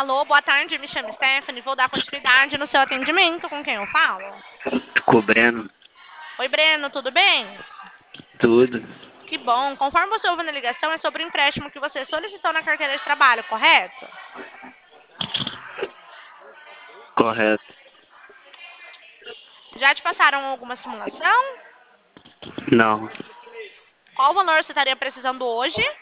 Alô, boa tarde, me chamo Stephanie, vou dar continuidade no seu atendimento, com quem eu falo? Com o Breno, Oi, Breno, tudo bem? tudo. Que bom, conforme você ouviu na ligação, é sobre o empréstimo que você solicitou na carteira de trabalho, correto? Correto. Já te passaram alguma simulação? Não. Qual valor você estaria precisando hoje?